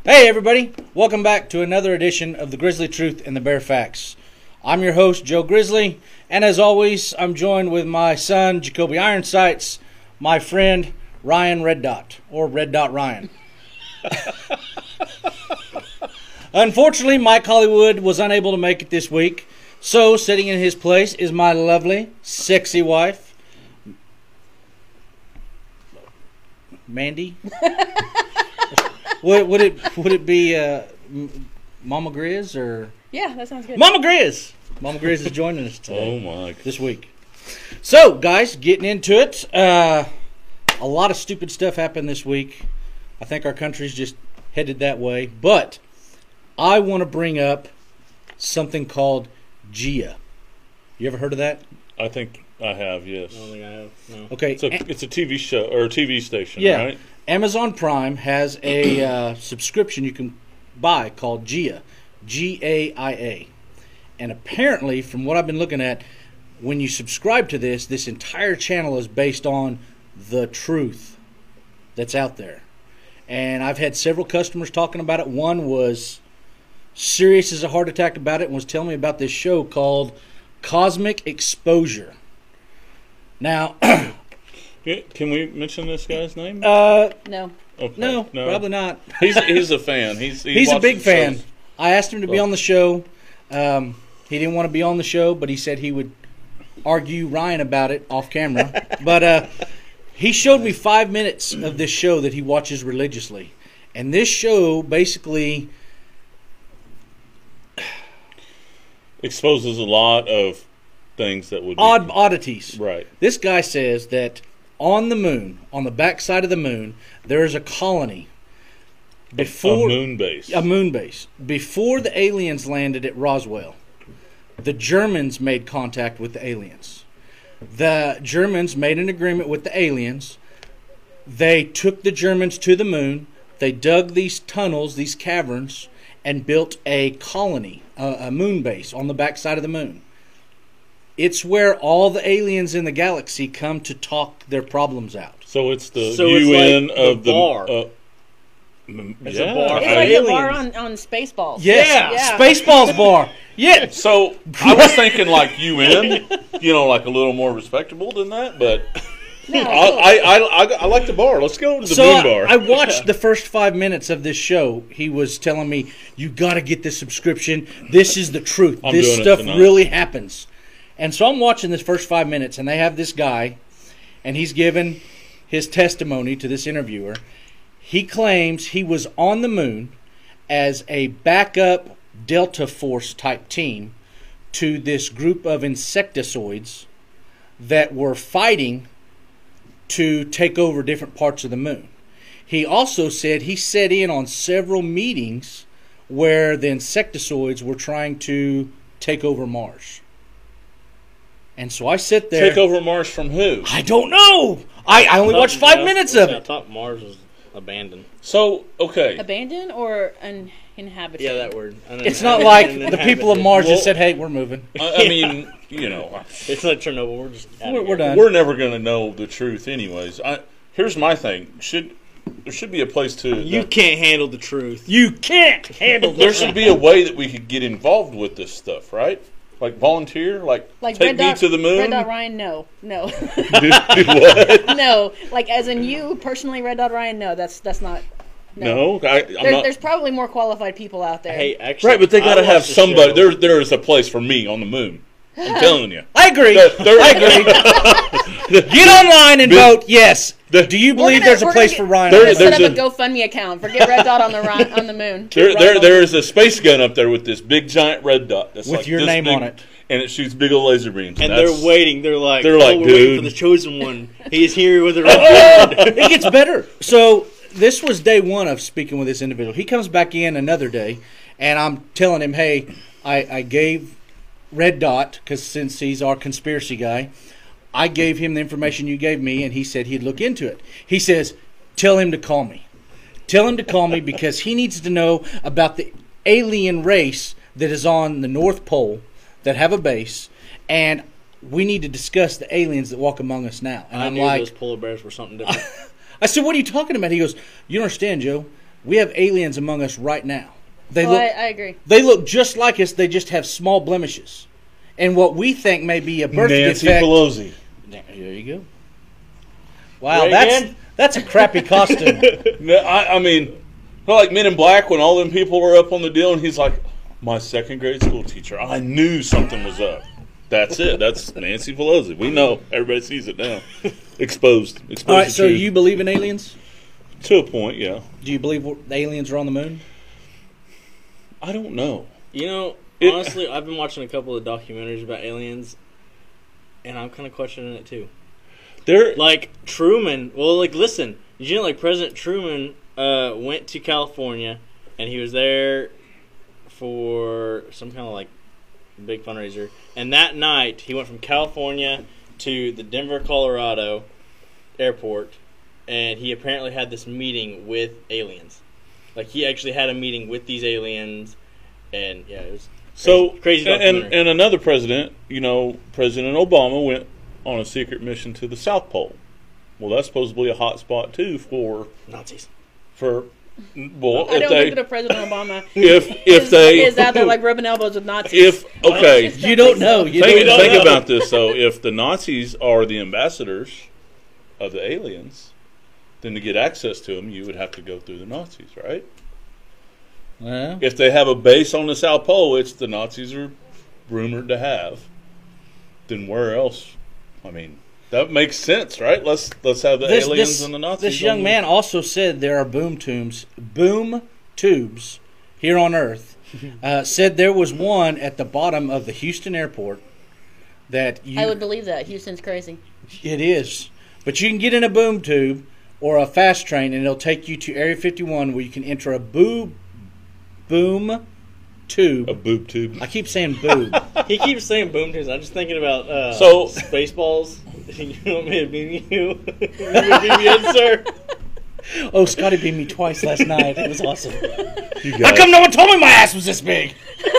Hey everybody, welcome back to another edition of the Grizzly Truth and the Bear Facts. I'm your host, Joe Grizzly, and as always, I'm joined with my son, Jacoby Ironsights, my friend, Ryan Red Dot, or Red Dot Ryan. Unfortunately, Mike Hollywood was unable to make it this week, so sitting in his place is my lovely, sexy wife, Mandy. Would it be Mama Grizz or? Yeah, that sounds good. Mama Grizz. Mama Grizz is joining us today. Oh my! This week. So, guys, getting into it. A lot of stupid stuff happened this week. I think our country's just headed that way. But I want to bring up something called Gia. You ever heard of that? I think I have. Yes. I don't think I have. No. Okay. It's a TV show or a TV station, Yeah. right? Amazon Prime has a subscription you can buy called Gia, G-A-I-A. And apparently, from what I've been looking at, when you subscribe to this entire channel is based on the truth that's out there. And I've had several customers talking about it. One was serious as a heart attack about it and was telling me about this show called Cosmic Exposure. Now... Yeah, can we mention this guy's name? No. Okay. No, probably not. He's a fan. He's a big watches fan. shows. I asked him to be on the show. He didn't want to be on the show, but he said he would argue Ryan about it off camera. But he showed me 5 minutes of this show that he watches religiously. And this show basically Exposes a lot of things that would be oddities. Right. This guy says that on the moon, on the backside of the moon, there is a colony. Before a moon base. A moon base. Before the aliens landed at Roswell, the Germans made contact with the aliens. The Germans made an agreement with the aliens. They took the Germans to the moon. They dug these tunnels, these caverns, and built a colony, a moon base on the backside of the moon. It's where all the aliens in the galaxy come to talk their problems out. So it's the So it's UN like of the bar. It's a bar. It's for like the aliens. bar on Spaceballs. Yes, Yeah. Spaceballs bar. Yeah. So I was thinking like UN, like a little more respectable than that, but No, I like the bar. Let's go to the So moon bar. I watched the first 5 minutes of this show. He was telling me, "You got to get this subscription. This is the truth. I'm This doing it stuff tonight." really happens." And so I'm watching this first 5 minutes, and they have this guy, and he's given his testimony to this interviewer. He claims he was on the moon as a backup Delta Force type team to this group of insectoids that were fighting to take over different parts of the moon. He also said he sat in on several meetings where the insectoids were trying to take over Mars. And so I sit there. Take over Mars from who? I don't know. I only watched 5 minutes of I it. thought Mars was abandoned. So, okay. abandoned or uninhabited? Yeah, that word. It's not like the people of Mars just said, "Hey, we're moving. I mean, It's not Chernobyl. We're just. We're done." we're never going to know the truth anyways. Here's my thing. There should be a place to... You can't handle the truth. You can't handle There this. should be a way that we could get involved with this stuff, right? Like volunteer? Like Like take Red me Dot, to the moon? Red Dot Ryan, no. do what? No. Like as in you personally, Red Dot Ryan, no. That's not. No, I'm not... There's probably more qualified people out there. Hey, actually, Right, but they got to I have watched the somebody. show. There is a place for me on the moon. I'm telling you. I agree. I agree. Get online and vote yes. Do you believe there's a place for Ryan? We're There- gonna set there's up a GoFundMe account. Forget Red Dot on the moon. There is a space gun up there with this big giant red dot. That's With like your this name big, on it. And it shoots big old laser beams. And that's- they're waiting. They're like, we're waiting for for the chosen one. He's here with a red beard. It gets better. So this was day one of speaking with this individual. He comes back in another day, and I'm telling him, "Hey, I gave Red Dot, because since he's our conspiracy guy, I gave him the information you gave me, and he said he'd look into it." He says, "Tell him to call me. Tell him to call me because he needs to know about the alien race that is on the North Pole that have a base, and we need to discuss the aliens that walk among us now." And I I'm knew like, those polar bears were something different. I said, "What are you talking about?" He goes, "You don't understand, Joe. We have aliens among us right now. They Oh, look I agree. they look just like us. They just have small blemishes, and what we think may be a birth Nancy defect. Pelosi. There you go. Wow, Reagan? that's a crappy costume. No, I mean, like Men in Black when all them people were up on the deal, and he's like, "My second grade school teacher. I knew something was up." That's it. That's Nancy Pelosi. We know. Everybody sees it now. Exposed. All right, to so truth. you believe in aliens? to a point, yeah. Do you believe the aliens are on the moon? I don't know. You know, It- honestly, I've been watching a couple of documentaries about aliens, and I'm kind of questioning it too. There, Like Truman. Well, like listen, did you know like President Truman went to California, and he was there for some kind of like big fundraiser, and that night he went from California to the Denver, Colorado airport, and he apparently had this meeting with aliens. Like he actually had a meeting with these aliens, and yeah, it was so crazy and documentary. and another president, President Obama went on a secret mission to the South Pole. Well, that's supposedly a hot spot too for Nazis. well, I if don't they think that President Obama if they is out there like rubbing elbows with Nazis. if okay, You don't know. You think, don't think know. about this though. If the Nazis are the ambassadors of the aliens, then to get access to them, you would have to go through the Nazis, right? Well, If they have a base on the South Pole, which the Nazis are rumored to have, then where else? I mean, that makes sense, right? Let's have the aliens and the Nazis. This young on man also said there are boom tubes here on Earth. Said there was one at the bottom of the Houston airport that I would believe that. Houston's crazy. it is, but you can get in a boom tube or a fast train, and it'll take you to Area 51, where you can enter a boom tube. a boob tube. I keep saying boob. He keeps saying boom tunes. I'm just thinking about So- Spaceballs. You want me to beam you? You want me to beam you in, sir? Oh, Scotty beat me twice last night. It was awesome. You How guys. come no one told me my ass was this big?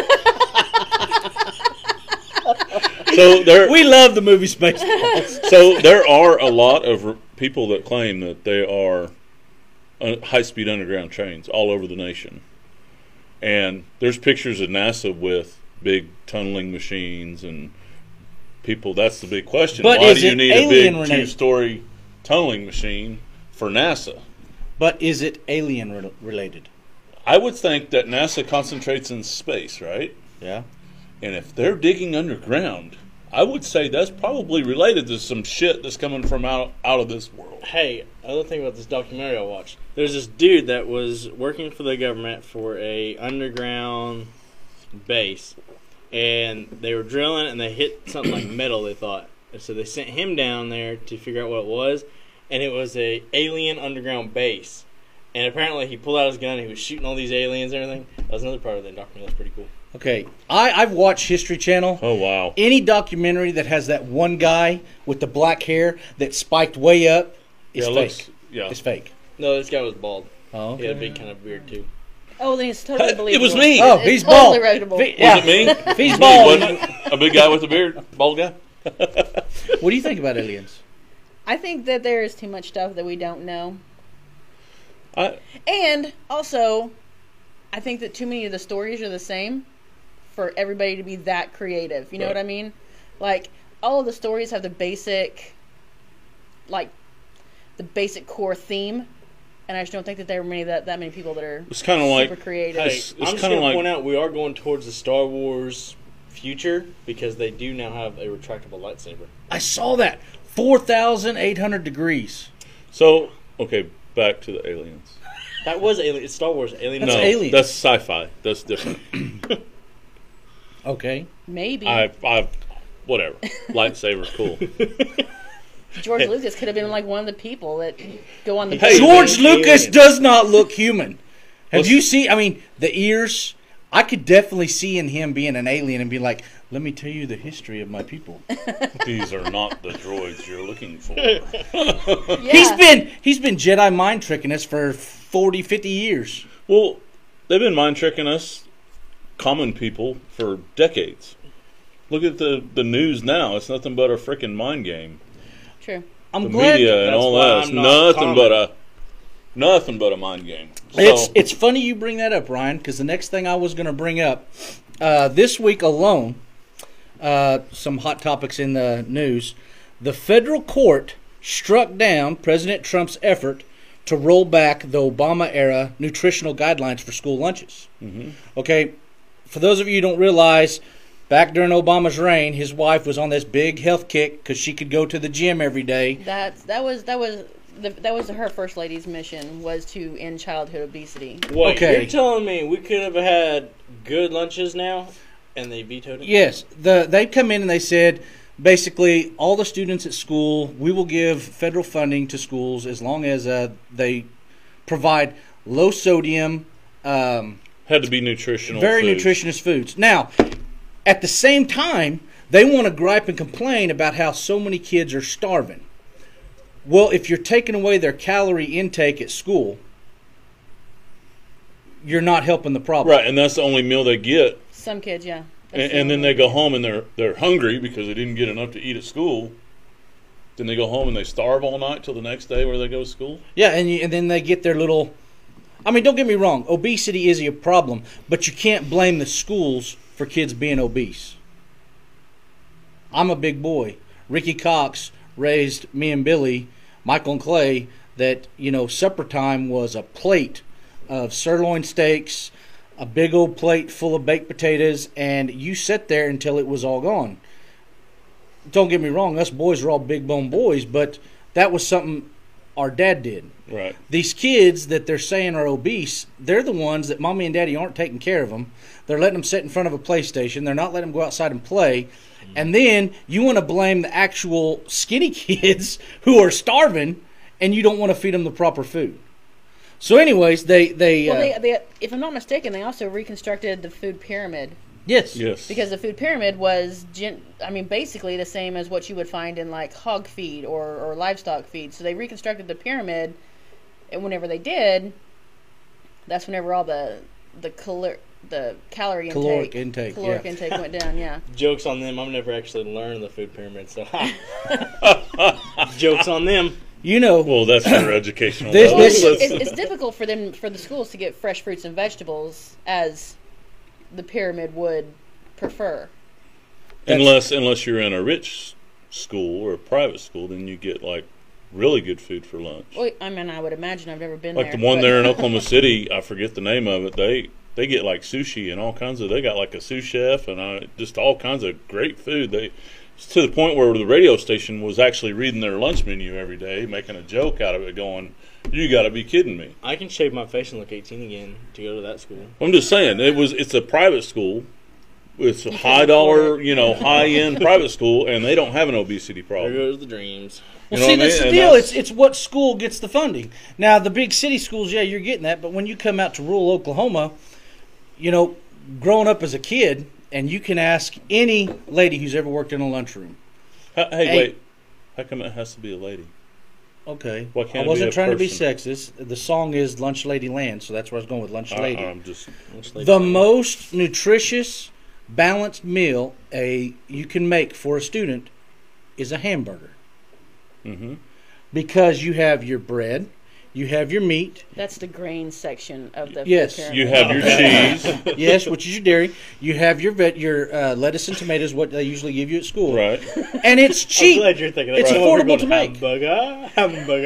So there, We love the movie Spaceballs. so there are a lot of people that claim that they are high-speed underground trains all over the nation, and there's pictures of NASA with big tunneling machines and people. That's the big question. But Why is do you it need a big alien related? two-story tunneling machine for NASA? But is it alien related? I would think that NASA concentrates in space, right? Yeah. And if they're digging underground, I would say that's probably related to some shit that's coming from out of this world. Hey, other thing about this documentary I watched. There's this dude that was working for the government for a underground base, and they were drilling and they hit something like metal, they thought. And so they sent him down there to figure out what it was, and it was a alien underground base. And apparently he pulled out his gun and he was shooting all these aliens and everything. That was another part of the documentary. That's pretty cool. Okay. I've watched History Channel. Oh, wow. Any documentary that has that one guy with the black hair that spiked way up is Yeah, it fake. looks- yeah. It's fake. No, this guy was bald. Oh, He had a okay. big kind of beard too. Oh, then it's totally It believable. was me. Oh, It's he's totally bald. reputable. Yeah. Was it me? If he's Me, bald. wasn't it? A big guy with a beard, bald guy. What do you think about aliens? I think that there is too much stuff that we don't know. I, And also, I think that too many of the stories are the same for everybody to be that creative. You know Right. what I mean? Like, all of the stories have the basic core theme. And I just don't think that there are that many people that are it's kind of super like creative. Hey, It's I'm just kinda going to like- point out we are going towards the Star Wars future because they do now have a retractable lightsaber. I saw that. 4,800 degrees. so. Okay, back to the aliens. That was Alien. It's Star Wars. Alien. That's no, aliens. that's sci-fi. That's different. Okay. Maybe. Whatever. Lightsaber's cool. George Lucas could have been like one of the people that go on the Hey, George alien. Lucas does not look human. Have What's- you seen? I mean, the ears. I could definitely see in him being an alien and be like, "Let me tell you the history of my people." These are not the droids you're looking for. Yeah. He's been Jedi mind tricking us for 40, 50 years. Well, they've been mind tricking us, common people, for decades. Look at the news now. It's nothing but a freaking mind game. True. I'm The glad. media and That's all why that. It's I'm not nothing common. but a Nothing but a mind game. So, It's funny you bring that up, Ryan, because the next thing I was going to bring up this week alone, some hot topics in the news. The federal court struck down President Trump's effort to roll back the Obama-era nutritional guidelines for school lunches. Mm-hmm. Okay, for those of you who don't realize, back during Obama's reign, his wife was on this big health kick because she could go to the gym every day. That was her first lady's mission, was to end childhood obesity. Wait, Okay. you're telling me we could have had good lunches now, and they vetoed it? Yes, they come in and they said, basically, all the students at school, we will give federal funding to schools as long as they provide low sodium, had to be nutritional. very foods. nutritious foods. Now, at the same time, they want to gripe and complain about how so many kids are starving. Well, if you're taking away their calorie intake at school, you're not helping the problem. Right, and that's the only meal they get. Some kids, yeah. And then they go home and they're hungry because they didn't get enough to eat at school. Then they go home and they starve all night till the next day where they go to school. Yeah, and then they get their little... I mean, don't get me wrong. Obesity is a problem, but you can't blame the schools for kids being obese. I'm a big boy. Ricky Cox raised me and Billy, Michael and Clay, that, supper time was a plate of sirloin steaks, a big old plate full of baked potatoes, and you sit there until it was all gone. Don't get me wrong, us boys are all big bone boys, but that was something our dad did. Right. These kids that they're saying are obese, they're the ones that mommy and daddy aren't taking care of them. They're letting them sit in front of a PlayStation. They're not letting them go outside and play. And then you want to blame the actual skinny kids who are starving, and you don't want to feed them the proper food. So anyways, they if I'm not mistaken, they also reconstructed the food pyramid. yes. Because the food pyramid was, basically the same as what you would find in like hog feed or livestock feed. So they reconstructed the pyramid, and whenever they did, that's whenever all the calorie Caloric intake intake, went down. Yeah. Joke's on them. I've never actually learned the food pyramid, so joke's on them. Well, that's your educational This- level. this- It's difficult for the schools to get fresh fruits and vegetables as the pyramid would prefer. Unless you're in a rich school or a private school, then you get like really good food for lunch. Well, I would imagine. I've never been Like there. the one but- there in Oklahoma City, I forget the name of it. They get like sushi and all kinds of. They got like a sous chef and just all kinds of great food. It's to the point where the radio station was actually reading their lunch menu every day, making a joke out of it, going, "You got to be kidding me!" I can shave my face and look 18 again to go to that school. I'm just saying it's a private school. It's a high dollar, high end private school, and they don't have an obesity There problem. goes the dreams. Well, You know see, what I that's the mean? deal. And It's what school gets the funding. Now, the big city schools, yeah, you're getting that. But when you come out to rural Oklahoma, growing up as a kid, and you can ask any lady who's ever worked in a lunchroom. Hey, wait. How come it has to be a lady? Okay, Why can't I it be wasn't a trying to be person? sexist. The song is Lunch Lady Land, so that's where I was going with Lunch Lady. I'm just. The most nutritious, balanced meal you can make for a student is a hamburger. Mm-hmm. Because you have your bread, you have your meat, That's the grain section of the Yes. food You pyramid. have your cheese, yes, which is your dairy. You have your lettuce and tomatoes, what they usually give you at school, right? and it's I'm cheap. glad you're thinking that. It's Right. affordable to make. Hamburger.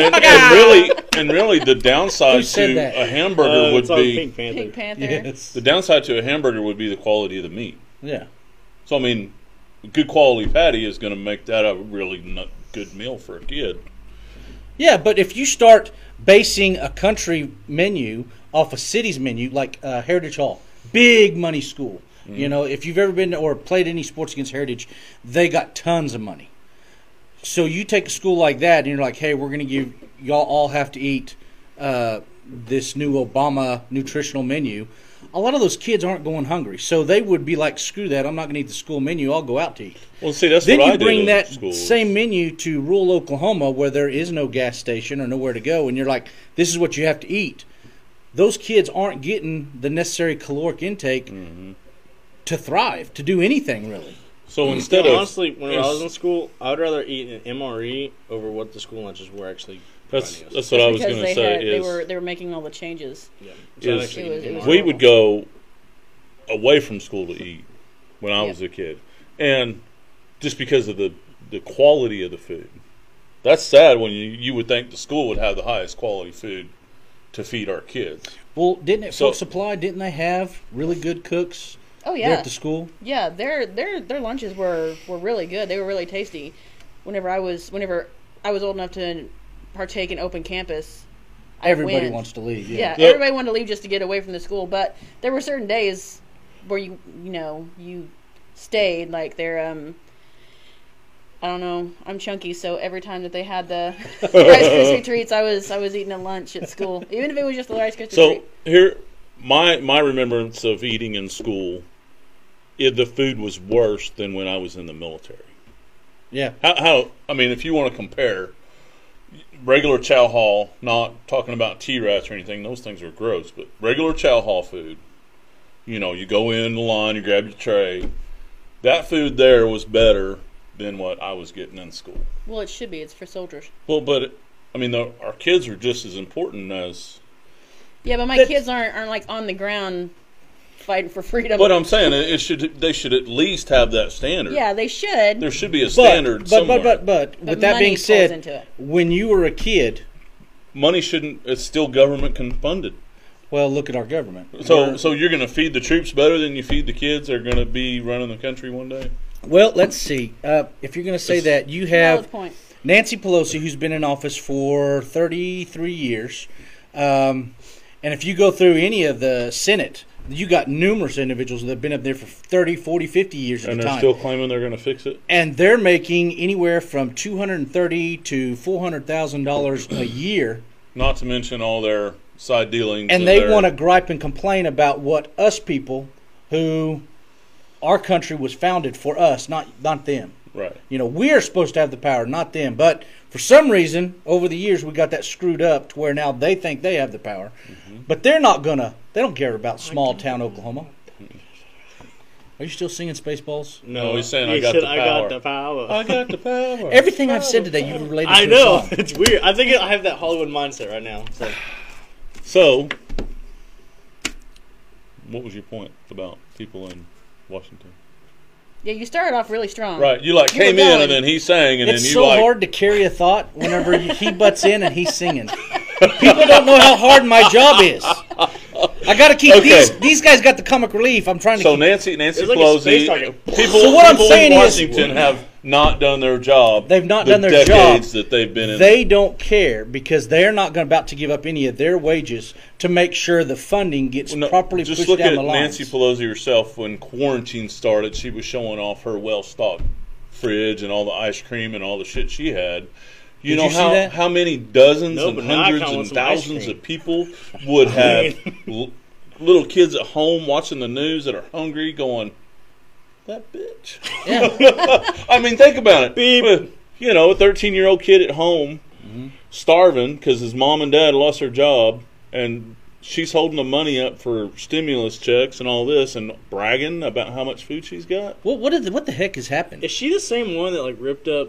And really, the Who downside said to that? a hamburger would it's on be Pink Panther. Pink Panther. Yes. the downside to a hamburger would be the quality of the meat. Yeah. So I mean, a good quality patty is going to make that a really good meal for a kid. Yeah, but if you start basing a country menu off a city's menu, like Heritage Hall, big money school. If you've ever been or played any sports against Heritage, they got tons of money. So you take a school like that, and you're like, hey, we're going to give y'all all have to eat this new Obama nutritional menu. A lot of those kids aren't going hungry, so they would be like, screw that, I'm not going to eat the school menu, I'll go out to eat. Well, see, that's Then what I you did bring in that school. same menu to rural Oklahoma where there is no gas station or nowhere to go, and you're like, this is what you have to eat. Those kids aren't getting the necessary caloric intake to thrive, to do anything really. So instead of honestly, when I was in school, I would rather eat an MRE over what the school lunches were actually. That's what I was going to say. They were making all the changes. Yeah. Is it was we horrible. would go away from school to eat when I was a kid, and just because of the quality of the food. That's sad when you would think the school would have the highest quality food to feed our kids. Well, didn't it So- Food Supply? Didn't they have really good cooks Oh there yeah, at the school? yeah. Their lunches were really good. They were really tasty. Whenever I was old enough to partake in open campus, I Everybody went. wants to leave. Yeah, Yep. everybody wanted to leave just to get away from the school. But there were certain days where you stayed. Like there, I don't know. I'm chunky, so every time that they had the Rice Krispie treats, I was eating at lunch at school, even if it was just the Rice Krispie So treat. here, my remembrance of eating in school, the food was worse than when I was in the military. Yeah. How I mean, if you want to compare regular chow hall, not talking about T-rats or anything, those things are gross, but regular chow hall food, you go in the line, you grab your tray. That food there was better than what I was getting in school. Well, it should be. It's for soldiers. Well, but I mean, our kids are just as important as. Yeah, but my kids aren't like on the ground fighting for freedom. What I'm saying, they should at least have that standard. Yeah, they should. There should be a standard somewhere. But with that money being pulls said, into it. when you were a kid, Money shouldn't. It's still government funded. well, look at our government. So you're going to feed the troops better than you feed the kids that are going to be running the country one day? Well, let's see. If you're going to say that, you Valid have point. Nancy Pelosi, who's been in office for 33 years. And if you go through any of the Senate, you got numerous individuals that have been up there for 30, 40, 50 years at And a they're time. still claiming they're going to fix it? And they're making anywhere from $230,000 to $400,000 a year. Not to mention all their side dealings. And they want to gripe and complain about what us people, who our country was founded for us, not them. Right. We are supposed to have the power, not them. But for some reason, over the years, we got that screwed up to where now they think they have the power. Mm-hmm. But they're not gonna. They don't care about small town Oklahoma. Are you still singing Spaceballs? No, he's saying, He I got said, the I power. got the power. I got the power. Everything I've said today, you related to I a know. song. It's weird. I think I have that Hollywood mindset right now. So. So, what was your point about people in Washington? Yeah, you started off really strong. Right, you You were came in going. and then he sang and It's then you so hard to carry a thought whenever he butts in and he's singing. People don't know how hard my job is. I got to keep Okay. these guys got the comic relief. I'm trying to So keep. Nancy It's like a space Pelosi, target. people, So what I'm people saying in is- Washington have not done their job. They've not the done their job. decades that they've been in. They don't care because they're not about to give up any of their wages to make sure the funding gets No, properly just pushed look down at the lines. Nancy Pelosi herself. When quarantine started, she was showing off her well-stocked fridge and all the ice cream and all the shit she had. You Did know you see that? how many dozens No, and but now I hundreds kinda and want some ice thousands cream. of people would have little kids at home watching the news that are hungry, going, "That bitch." Yeah. I mean, think about it. Beep. A 13-year-old kid at home, starving because his mom and dad lost their job, and she's holding the money up for stimulus checks and all this, and bragging about how much food she's got. What the heck has happened? Is she the same one that ripped up?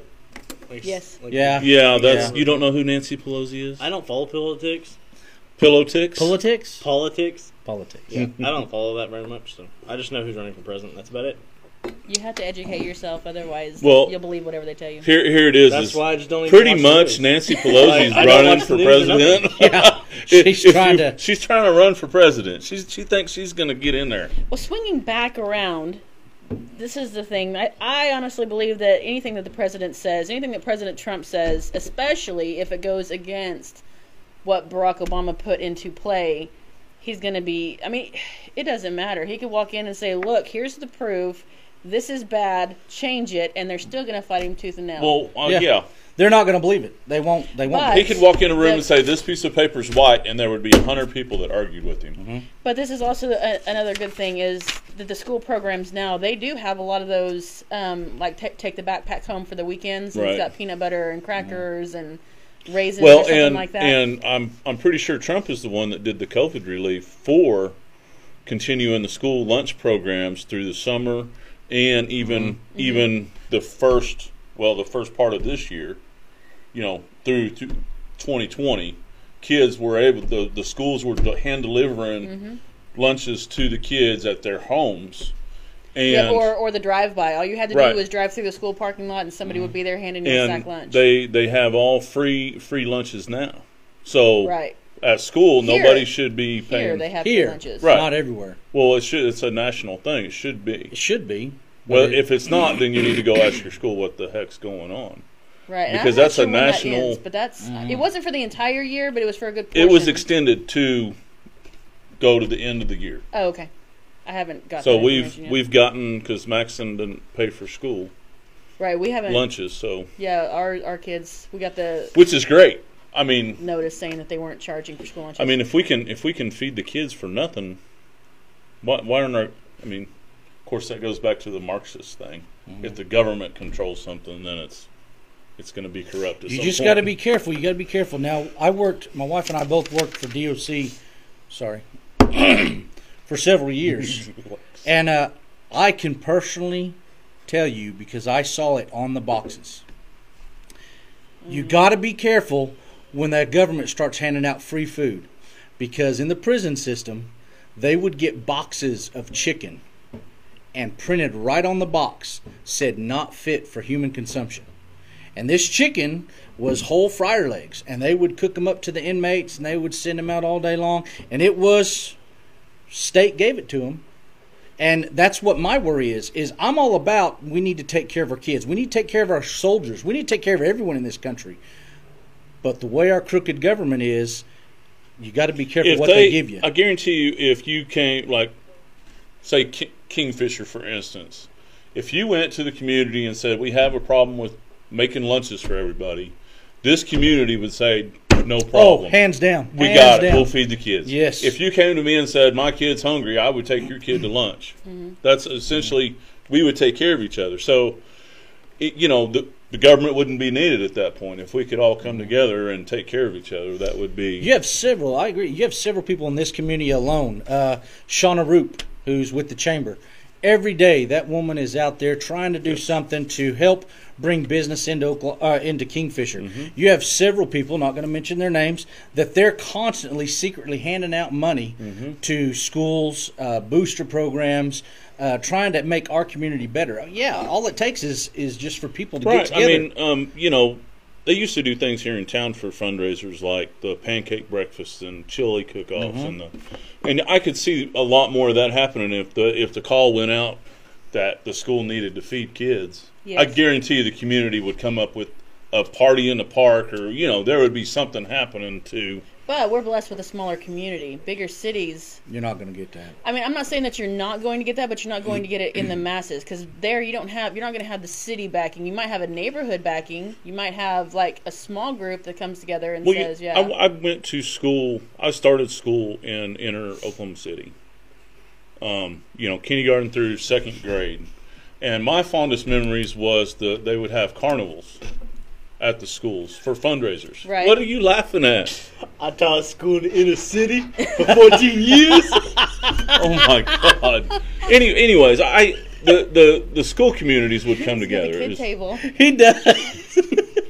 Yes. Yeah. Yeah, that's Yeah. you don't know who Nancy Pelosi is? I don't follow politics. Pillow ticks. Politics? Politics. Politics. Yeah, I don't follow that very much. So I just know who's running for president. That's about it. You have to educate yourself, otherwise Well, you'll believe whatever they tell you. Here it is. That's is why I just don't even pretty watch the much news. Nancy Pelosi is I don't running watch for the news or president. Yeah. She's trying to. She's trying to run for president. She thinks she's going to get in there. Well, swinging back around, this is the thing. I honestly believe that anything that the president says, anything that President Trump says, especially if it goes against what Barack Obama put into play, he's going to be... I mean, it doesn't matter. He could walk in and say, look, here's the proof. This is bad. Change it. And they're still going to fight him tooth and nail. Well, Yeah. yeah. They're not going to believe it. They won't. But- He could walk in a room The- and say, "This piece of paper is white," and there would be 100 people that argued with him. But this is also another good thing is that the school programs now, they do have a lot of those, take the backpacks home for the weekends. And Right. It's got peanut butter and crackers and raisins or Well, something and like that. and I'm pretty sure Trump is the one that did the COVID relief for continuing the school lunch programs through the summer and even the first part of this year. Through 2020, kids were able, the schools were hand delivering lunches to the kids at their homes. And Yeah, or the drive-by. All you had to Right. do was drive through the school parking lot, and somebody would be there handing you a and sack lunch. they have all free lunches now. So right at school, Here- nobody should be paying. here, they have free Here, lunches. Right. not everywhere. Well, it's a national thing. It should be. It should be. Well, but if it's not, then you need to go ask your school what the heck's going on. Right, and Because I'm not that's a sure when that national- ends, but that's it wasn't for the entire year, but it was for a good portion. It was extended to go to the end of the year. Oh, okay. I haven't got. So that information yet. we've gotten, because Maxon didn't pay for school right. We haven't. lunches, so Yeah, our kids. We got the which is great. I mean, notice saying that they weren't charging for school lunches. I mean, if we can feed the kids for nothing, why aren't our? I mean, of course that goes back to the Marxist thing. If the government controls something, then it's going to be corrupt. At you some just point. got to be careful. You got to be careful. Now, my wife and I both worked for DOC. Sorry. For several years. And I can personally tell you, because I saw it on the boxes, you got to be careful when the government starts handing out free food, because in the prison system, they would get boxes of chicken and printed right on the box said not fit for human consumption. And this chicken was whole fryer legs, and they would cook them up to the inmates, and they would send them out all day long, and it was state gave it to them. And that's what my worry is I'm all about, we need to take care of our kids. We need to take care of our soldiers. We need to take care of everyone in this country. But the way our crooked government is, you got to be careful If what they give you. I guarantee you, if you came, like, say Kingfisher, for instance, if you went to the community and said, we have a problem with making lunches for everybody, this community would say, no problem. Oh, hands down. We Hands got it. down. We'll feed the kids. Yes. If you came to me and said, my kid's hungry, I would take your kid to lunch. That's essentially, we would take care of each other. So, the government wouldn't be needed at that point. If we could all come together and take care of each other, that would be. You have several, I agree, you have several people in this community alone. Shauna Roop, who's with the chamber. Every day, that woman is out there trying to do something to help bring business into Kingfisher. You have several people, not going to mention their names, that they're constantly, secretly handing out money to schools, booster programs, trying to make our community better. Yeah, all it takes is just for people to get together. I mean, they used to do things here in town for fundraisers like the pancake breakfast and chili cook-offs, and I could see a lot more of that happening if the call went out that the school needed to feed kids. Yes. I guarantee you the community would come up with a party in the park, or there would be something happening to. But we're blessed with a smaller community. Bigger cities. You're not going to get that. I mean, I'm not saying that you're not going to get that, but you're not going to get it in the masses, because there you're not going to have the city backing. You might have a neighborhood backing. You might have like a small group that comes together and says, "Yeah." I went to school. I started school in inner Oklahoma City. Kindergarten through second grade, and my fondest memories was they would have carnivals at the schools for fundraisers. Right. What are you laughing at? I taught school in the inner city for 14 years. Oh my God. Anyways, the school communities would come He's got together. the It kid was- table. He does.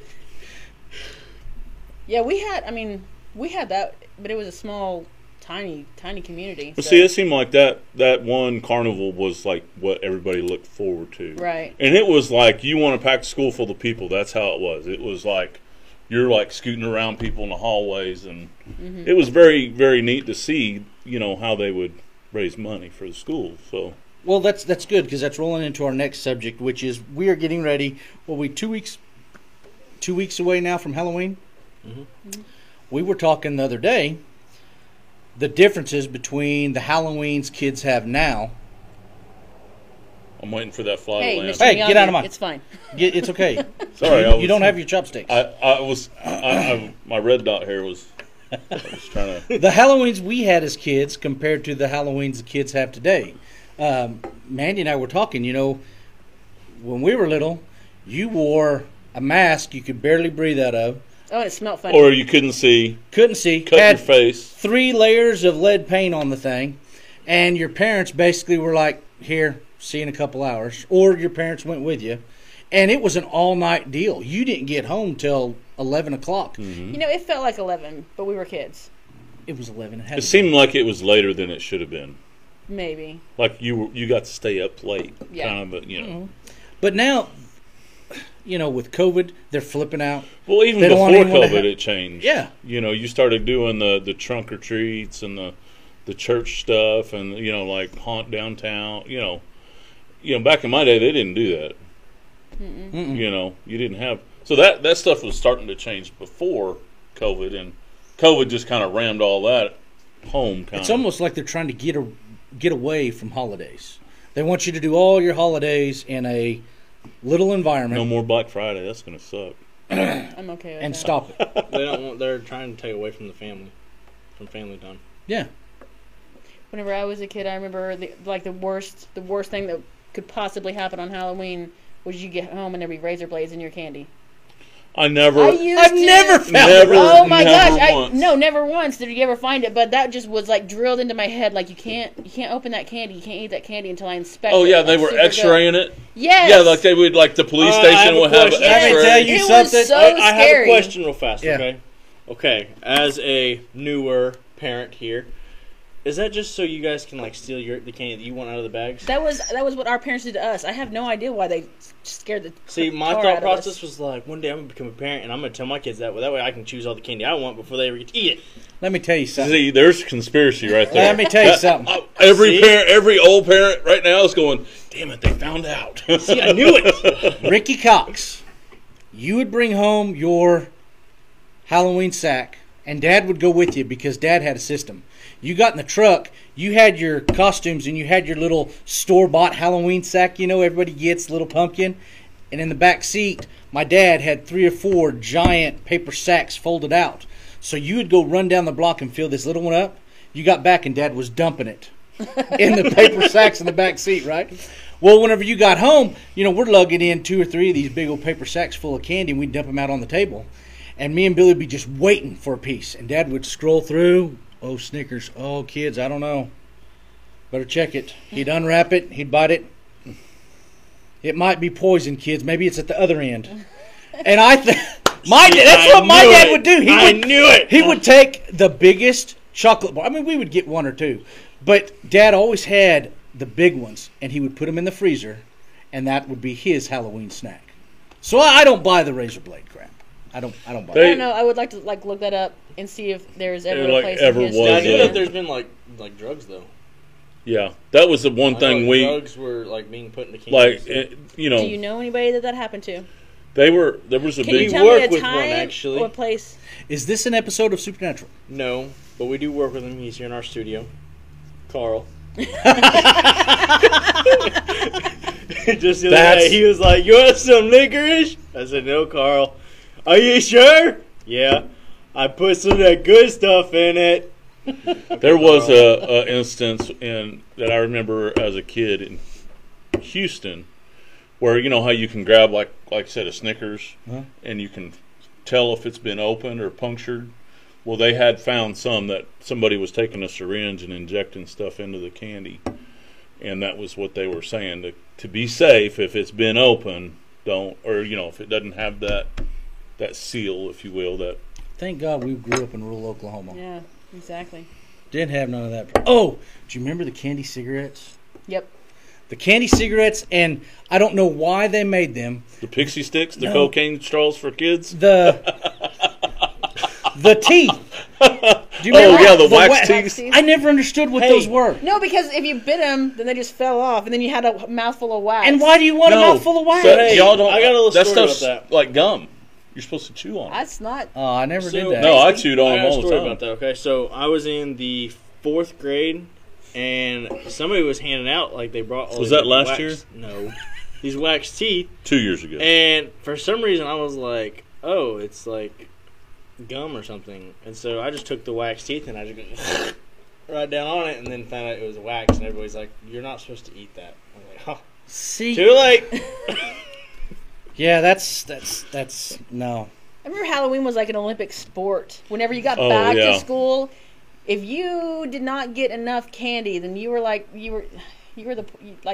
Yeah, we had that, but it was a small, tiny community. But so- see, it seemed like that one carnival was like what everybody looked forward to. Right. And it was like, you want to pack the school full of people. That's how it was. It was like, you're like scooting around people in the hallways. And it was very, very neat to see, how they would raise money for the school. So, Well, that's good, because that's rolling into our next subject, which is we are getting ready. Well, we 2 weeks away now from Halloween. We were talking the other day the differences between the Halloweens kids have now. I'm waiting for that fly Hey, to land. Mr. Hey, Miyagi, get out of mine. It's fine. It's okay. Sorry, you don't have your chopsticks. my red dot hair was. I was trying to. The Halloweens we had as kids compared to the Halloweens the kids have today. Mandy and I were talking, when we were little, you wore a mask you could barely breathe out of, Oh, and it smelled funny. Or you couldn't see. couldn't see, Cut had your face. 3 layers of lead paint on the thing, and your parents basically were like, here, see you in a couple hours, or your parents went with you, and it was an all-night deal. You didn't get home till 11 o'clock. Mm-hmm. You know, it felt like 11, but we were kids. It was 11. It seemed like it was later than it should have been. Maybe. Like you got to stay up late, Yeah. kind of. But But now, with COVID, they're flipping out. well, even They don't want before anyone to COVID, have- it changed. Yeah. You started doing the trunk or treats and the church stuff, and like haunt downtown. Back in my day, they didn't do that. Mm-mm. You didn't have that stuff was starting to change before COVID, and COVID just kind of rammed all that home. It's almost like they're trying to get away from holidays. They want you to do all your holidays in a little environment no more Black Friday. That's going to suck. I'm okay with and that. stop it. They don't want. They're trying to take away from from family time. Yeah. Whenever I was a kid, I remember the worst thing that could possibly happen on Halloween was you get home and there'd be razor blades in your candy. I never. I've never found Never. Oh my never gosh! once. Never once did you ever find it. But that just was like drilled into my head. Like you can't open that candy. You can't eat that candy until I inspect it. Oh yeah, Like, they were super X-raying it. Yes. Yeah, like they would, like the police I station have a would have an question. Let me X-ray. tell you It something. was so I have a scary. question real fast. Yeah. Okay. Okay. As a newer parent here, is that just so you guys can like steal the candy that you want out of the bags? That was what our parents did to us. I have no idea why they scared the See, my tar thought out of us. process was like, one day I'm gonna become a parent and I'm gonna tell my kids that way. That way I can choose all the candy I want before they ever get to eat it. Let me tell you something. See, there's conspiracy right there. Let me tell you something. Every See? every old parent right now is going, "Damn it, they found out." See, I knew it. Ricky Cox, you would bring home your Halloween sack, and Dad would go with you because Dad had a system. You got in the truck, you had your costumes, and you had your little store-bought Halloween sack, everybody gets, little pumpkin. And in the back seat, my dad had 3 or 4 giant paper sacks folded out. So you would go run down the block and fill this little one up. You got back, and Dad was dumping it in the paper sacks in the back seat, right? Well, whenever you got home, we're lugging in 2 or 3 of these big old paper sacks full of candy, and we'd dump them out on the table. And me and Billy would be just waiting for a piece. And Dad would scroll through. Oh, Snickers. Oh, kids, I don't know. Better check it. He'd unwrap it. He'd bite it. It might be poison, kids. Maybe it's at the other end. And that's what my dad would do. I knew it. He would take the biggest chocolate bar. I mean, we would get 1 or 2. But Dad always had the big ones. And he would put them in the freezer. And that would be his Halloween snack. So I don't buy the razor blade crap. I don't buy I it. don't know. I would like to look that up and see if there's ever There, a like, place ever in his was I a- knew that there's been like drugs though. Yeah, that was the one I thing thought drugs were like being put in the candy. like. Do you know anybody that happened to? There was a Can you big. tell work me a with one, time actually. or place? Is this an episode of Supernatural? No, but we do work with him. He's here in our studio. Carl. Just the other day, he was like, "You want some licorice?" I said, "No, Carl." Are you sure? Yeah. I put some of that good stuff in it. There was a instance that I remember as a kid in Houston, where how you can grab like I said a Snickers, and you can tell if it's been opened or punctured. Well, they had found some that somebody was taking a syringe and injecting stuff into the candy, and that was what they were saying to be safe. If it's been open, don't, or if it doesn't have that seal, if you will, that. Thank God we grew up in rural Oklahoma. Yeah, exactly. Didn't have none of that. Oh, do you remember the candy cigarettes? Yep. The candy cigarettes, and I don't know why they made them. The pixie sticks, the No. cocaine straws for kids. The teeth. Do you Oh remember yeah, the wax wax teeth. teeth? I never understood what Hey. those were. No, because if you bit them, then they just fell off, and then you had a mouthful of wax. And why do you want a mouthful of wax? So, Hey, y'all don't. I got a little that story stuff's about that. like gum. You're supposed to chew on it. That's not. Oh, I never did So- that. No, I chewed on I them got a all the story time. about that. Okay, so I was in the 4th grade, and somebody was handing out like they brought. All Was these that last wax, year? No, these wax teeth, 2 years ago. and for some reason I was like, "Oh, it's like gum or something," and so I just took the wax teeth and I just go right down on it, and then found out it was wax, and everybody's like, "You're not supposed to eat that." I was like, "Oh, See, too late." yeah, that's no. I remember Halloween was like an Olympic sport. Whenever you got Oh, back yeah. to school, if you did not get enough candy, then you were like you were the like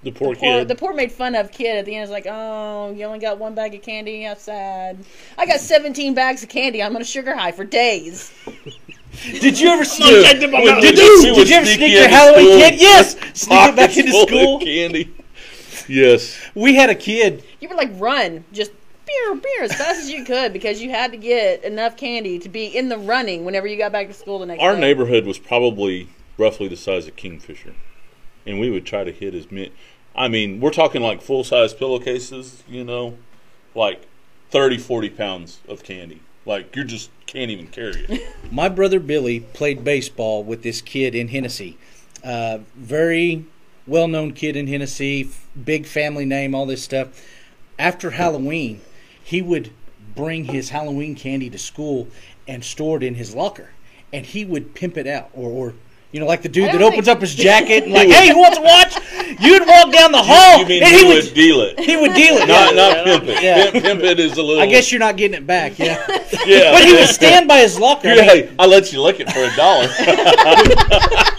The poor kid. The poor made fun of kid at the end. Is like, oh, you only got one bag of candy. How sad. I got 17 bags of candy. I'm on a sugar high for days. Did you ever Dude, did you ever sneak your Halloween candy? Yes, sneak it back into school. Candy. Yes. We had a kid. You would like run, just beer as fast as you could because you had to get enough candy to be in the running whenever you got back to school the next day. Our neighborhood was probably roughly the size of Kingfisher, and we would try to hit as many. I mean, we're talking like full-size pillowcases, like 30, 40 pounds of candy. Like, you just can't even carry it. My brother Billy played baseball with this kid in Hennessy. Very well-known kid in Hennessy, big family name, all this stuff. After Halloween, he would bring his Halloween candy to school and store it in his locker. And he would pimp it out, or like the dude that opens up his jacket and like, hey, who wants to watch? You'd walk down the hall. You mean and he would deal it? He would deal it. Not pimp it. Yeah. Pimp it is a little... I guess you're not getting it back, yeah. Yeah. But he would stand by his locker. Hey, I'll let you lick it for $1.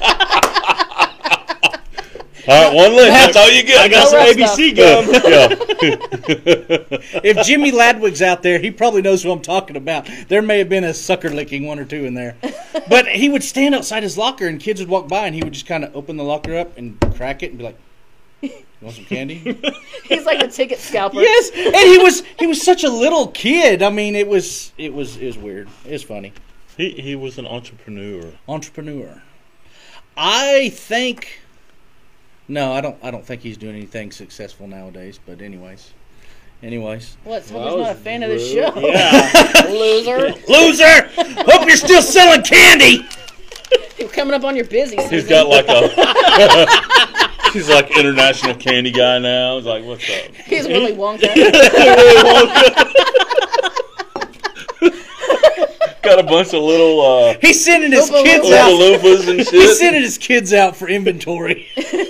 All right, one lick. That's all you get. I got some ABC gum. Yeah. If Jimmy Ladwig's out there, he probably knows who I'm talking about. There may have been a sucker licking one or two in there. But he would stand outside his locker, and kids would walk by, and he would just kind of open the locker up and crack it and be like, "You want some candy?" He's like the ticket scalper. Yes, and he was such a little kid. I mean, it was weird. It was funny. He was an entrepreneur. I think. No, I don't think he's doing anything successful nowadays. But anyways. What? Someone's not a fan of this show. Yeah. Loser! Hope you're still selling candy. You're coming up on your busy season. He's got like he's like international candy guy now. He's like, what's up? He's Willy Wonka. Got a bunch of little He's sending his kids little out. loofahs and shit. He's sending his kids out for inventory.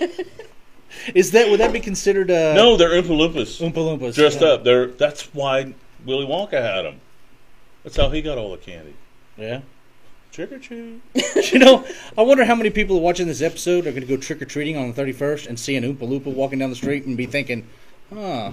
Would that be considered No, they're Oompa Loompas. Oompa Loompas Dressed up. That's why Willy Wonka had them. That's how he got all the candy. Yeah. Trick or treat. I wonder how many people watching this episode are going to go trick or treating on the 31st and see an Oompa Loompa walking down the street and be thinking, "Huh,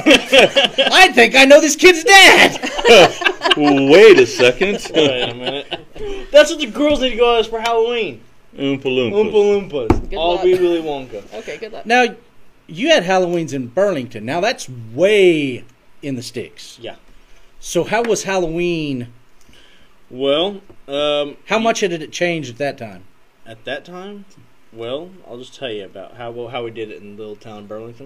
I think I know this kid's dad." Wait a second. Wait a minute. That's what the girls need to go as for Halloween. Oompa Loompas. Oompa Loompas. Good I'll luck. be Willy Wonka. Okay, good luck. Now, you had Halloween's in Burlington. Now, that's way in the sticks. Yeah. So how was Halloween? Well, How much had it changed at that time? at that time, well, I'll just tell you about how we did it in little town Burlington.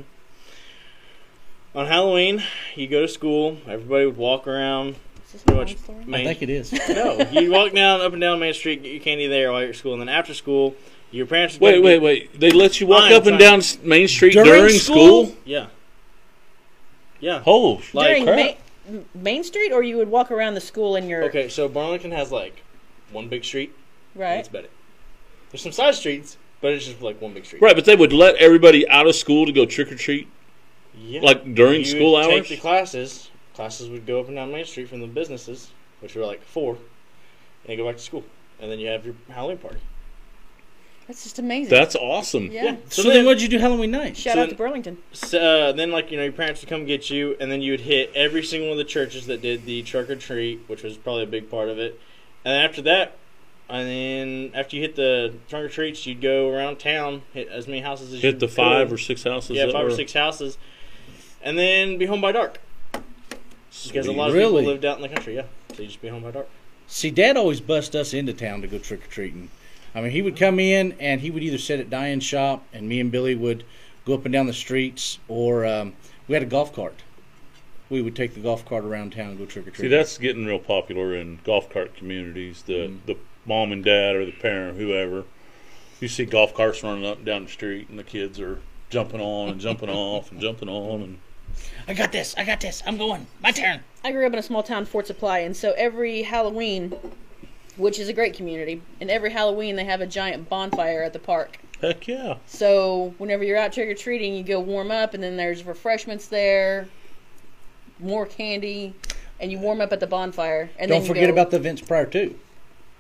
On Halloween, you go to school. Everybody would walk around. Is this Pretty my much own story? I think it is. No, you walk up and down Main Street, get your candy there while you're at school, and then after school, your parents would Wait. They let you walk Fine, up and fine. down Main Street During during school? Yeah. Yeah. Oh, During crap. Main Street, or you would walk around the school in your... Okay, so Burlington has like one big street. Right. That's about it. There's some side streets, but it's just like one big street. Right, but they would let everybody out of school to go trick or treat, Yeah. like during You school would hours. Take the classes. Classes would go up and down Main Street from the businesses, which were like 4, and you go back to school, and then you have your Halloween party. That's just amazing. That's awesome. yeah. So then what'd you do Halloween night? Shout so out then- to Burlington. So, then, like, your parents would come get you, and then you would hit every single one of the churches that did the trunk or treat, which was probably a big part of it. And then after that, and then after you hit the trunk or treats, you'd go around town, hit as many houses as you Hit the could. 5 or 6 houses. Yeah, that 5 or were- 6 houses, and then be home by dark. Because a lot of Really? people lived out in the country, yeah. So you just be home by dark. See, Dad always bust us into town to go trick-or-treating. I mean, he would come in, and he would either sit at Diane's shop, and me and Billy would go up and down the streets, or we had a golf cart. We would take the golf cart around town and go See, trick-or-treating. that's getting real popular in golf cart communities. The mom and dad or the parent, whoever. You see golf carts running up and down the street, and the kids are jumping on and jumping off and jumping on. And I got this, I'm going, my turn. I grew up in a small town, Fort Supply, and so every Halloween, which is a great community, and every Halloween they have a giant bonfire at the park. heck yeah. So whenever you're out trick-or-treating, you go warm up, and then there's refreshments there, more candy, and you warm up at the bonfire. And Don't then you forget go, about the events prior to.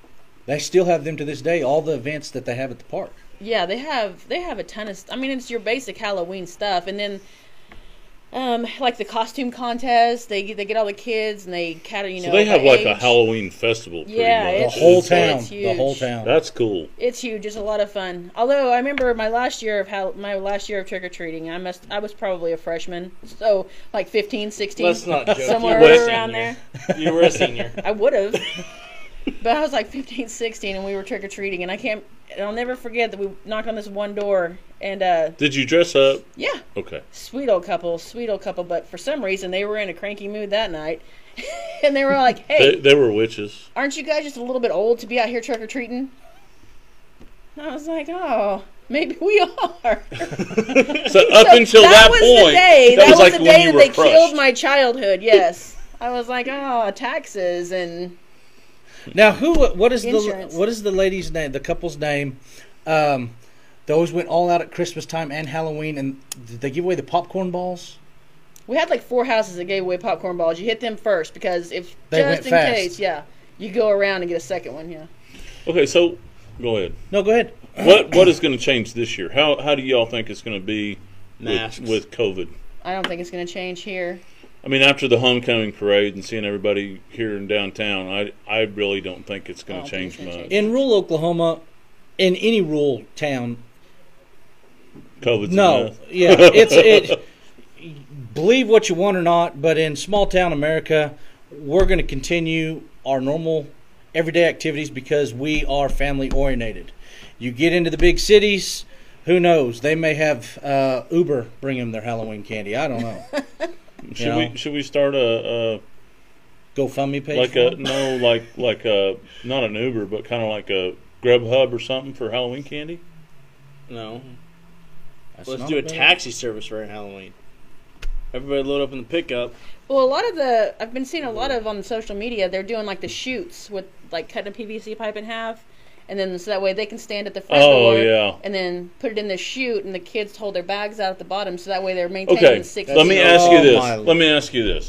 They still have them to this day. All the events that they have at the park. Yeah, they have a ton of. I mean, it's your basic Halloween stuff, and then, like the costume contest, they get all the kids and they So they have like a age. Halloween festival. Pretty Yeah, much. The whole It's town. huge. The whole town. That's cool. It's huge. It's a lot of fun. Although I remember my last year of trick or treating, I was probably a freshman, so like 15, 16, Let's not joke. somewhere You were a around senior. there. You were a senior. I would have. But I was like 15, 16, and we were trick-or-treating, and I'll never forget that we knocked on this one door, and, Did you dress up? yeah, Okay. sweet old couple, but for some reason, they were in a cranky mood that night, and they were like, hey, They were witches. aren't you guys just a little bit old to be out here trick-or-treating? And I was like, oh, maybe we are. So up until that was point, the day. that was like the when day you that were they crushed. killed my childhood, yes. I was like, oh, taxes, and... Now, what is Insurance. the lady's name? The couple's name? They always went all out at Christmas time and Halloween, and did they give away the popcorn balls? We had like 4 houses that gave away popcorn balls. You hit them first because if They went just in fast. case, yeah, you go around and get a second one. Yeah. Okay, so go ahead. No, go ahead. What is going to change this year? How do y'all think it's going to be Masks. with COVID? I don't think it's going to change here. I mean, after the homecoming parade and seeing everybody here in downtown, I really don't think it's going I to don't think change it's gonna much. change. In rural Oklahoma, in any rural town, COVID's no, enough. it. Believe what you want or not, but in small town America, we're going to continue our normal everyday activities because we are family oriented. You get into the big cities, who knows? They may have Uber bring them their Halloween candy. I don't know. Should we start a GoFundMe page. like for a them? no like a not an Uber but kind of like a Grubhub or something for Halloween candy? No. That's Let's not do a bad. taxi service for Halloween. Everybody load up in the pickup. Well, I've been seeing a lot of on social media. They're doing like the shoots with like cutting a PVC pipe in half, and then so that way they can stand at the front Oh, door. yeah. And then put it in the chute, and the kids hold their bags out at the bottom, so that way they're maintaining Okay, the 6 let me feet. ask you Oh, this. my Let me ask you this.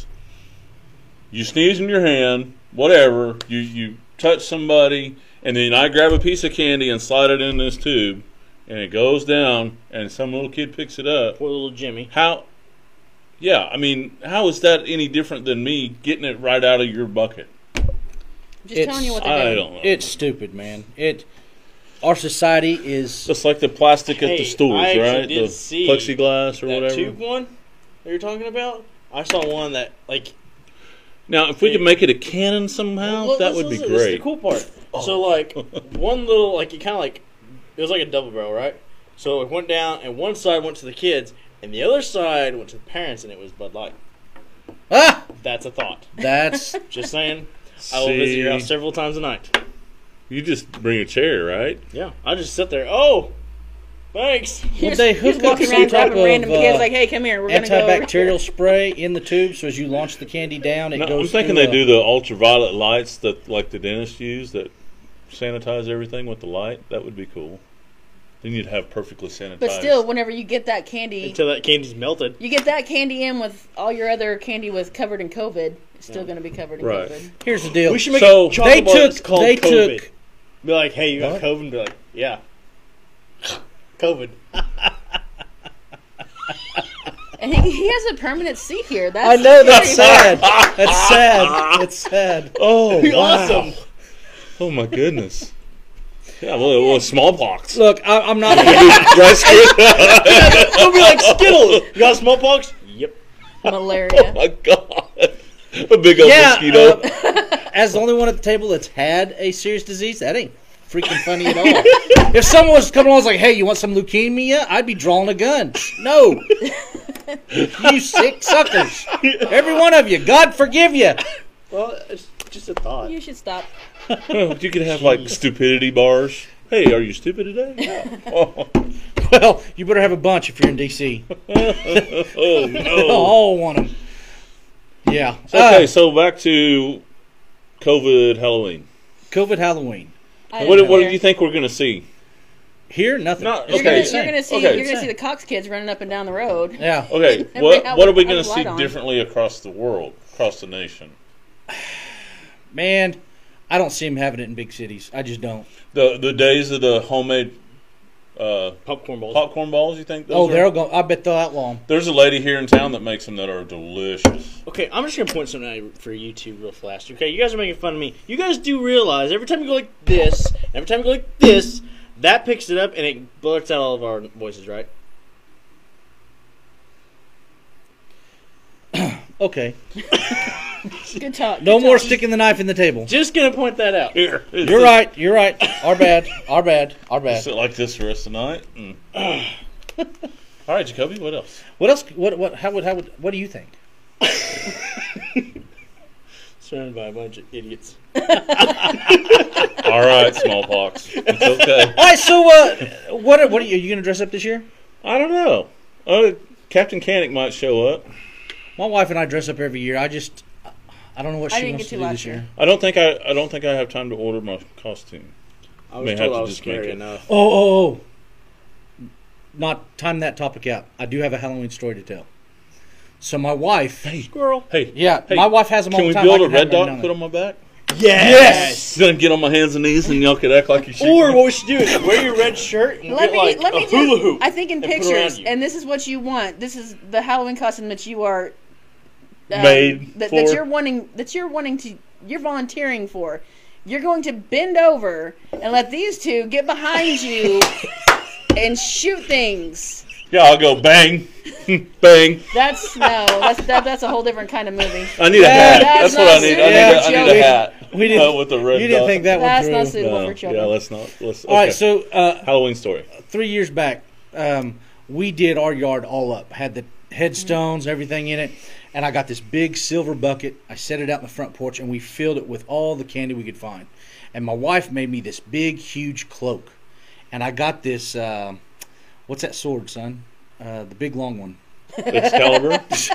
You sneeze in your hand, whatever. You touch somebody, and then I grab a piece of candy and slide it in this tube, and it goes down, and some little kid picks it up. Poor little Jimmy. How? Yeah, I mean, how is that any different than me getting it right out of your bucket? Just telling you what they're I doing. don't know. It's stupid, man. Our society is. Just like the plastic at Hey, the stores, I actually right? did The see plexiglass or that whatever. tube one that you're talking about? I saw one that, like... Now, if we could make it a cannon somehow, Well, that this would be is- This is great. the cool part. So, like, one little, like, it kind of like... It was like a double barrel, right? So it went down, and one side went to the kids, and the other side went to the parents, and it was Bud Light. Ah! That's a thought. That's. Just saying. I will visit your See? house several times a night. You just bring a chair, right? Yeah. I just sit there. Oh! Thanks. Would they hook up walking some around type grabbing random of kids like, hey, come here, we're going to go. antibacterial spray in the tube so as you launch the candy down, it No, goes I'm thinking through they do the ultraviolet lights that, like the dentists use, that sanitize everything with the light. That would be cool. Then you'd have perfectly sanitized. But still, whenever you get that candy, Until that candy's melted. you get that candy in with all your other candy was covered in COVID. It's still going to be covered in Right. COVID. Here's the deal. We should make So, a chocolate bar that's called they COVID. took Be like, hey, you got What? COVID? And be like, yeah. COVID. And he has a permanent seat here. That's I know, that's very- sad. That's sad. That's sad. Oh, wow. Awesome. Oh, my goodness. Yeah, well, smallpox. Look, I'm not. That's good. It'll be like Skittles. You got smallpox? Yep. Oh, Malaria. my God. A big old Yeah, mosquito. As the only one at the table that's had a serious disease, that ain't freaking funny at all. If someone was coming along and was like, hey, you want some leukemia? I'd be drawing a gun. No. You sick suckers. Every one of you. God forgive you. Well, it's just a thought. You should stop. You could have, like, stupidity bars. Hey, are you stupid today? Oh, Well, you better have a bunch if you're in D.C. oh, They'll no. all want them. Yeah. Okay, so back to COVID Halloween. COVID Halloween. I What don't do care. you think we're going to see? Here, nothing. No, It's You're okay. gonna, the you're same. gonna see Okay. you're gonna see the Cox kids running up and down the road. Yeah. Okay, Every what hour are we with going a to light see on. differently across the world, across the nation? Man, I don't see them having it in big cities. I just don't. The days of the homemade Popcorn balls. popcorn balls, you think? Oh, Those they'll are, go. I bet they'll outlaw them. there's a lady here in town that makes them that are delicious. Okay, I'm just gonna point something out for you two real fast. Okay, you guys are making fun of me. You guys do realize every time you go like this, every time you go like this, that picks it up and it blurts out all of our voices, right? Okay. Good talk. No good more talk. sticking the knife in the table. Just gonna point that out. Here, You're right. You're right. Our bad. Our bad. Our bad. Sit like this the rest of the night. All right, Jacoby. What else? What else? What do you think? Surrounded by a bunch of idiots. All right, smallpox. It's okay. All right. So, what are you going to dress up this year? I don't know. Captain Canic might show up. My wife and I dress up every year. I don't know what I she didn't wants get to to do this last year. I don't think I have time to order my costume. I was May have told to I was just make scary it. enough. Oh. Not time that topic out. I do have a Halloween story to tell. So my wife, Squirrel. Hey, yeah, hey, my wife has them all can the we time. build I a can red have them dot every and now put and on my back? Yes! Gonna get on my hands and knees and y'all could act like you shoot. Or what we should do is wear your red shirt and Let get like me a hula hoop. I think in and put it around pictures, you. and this is what you want. This is the Halloween costume that you are Made that for. you're volunteering for. You're going to bend over and let these two get behind you and shoot things. Yeah, I'll go bang, bang. That's a whole different kind of movie. I need a hat. That's That's what I not need. suitable I for need a children. hat. We didn't- with the red You didn't dot. think that one That's through. not suitable No, for children. yeah, let's not. Let's. Okay. All right, so Halloween story. 3 years back, we did our yard all up. Had the headstones, everything in it, and I got this big silver bucket. I set it out in the front porch, and we filled it with all the candy we could find. And my wife made me this big, huge cloak, and I got this. What's that sword, son? The big long one. Excalibur.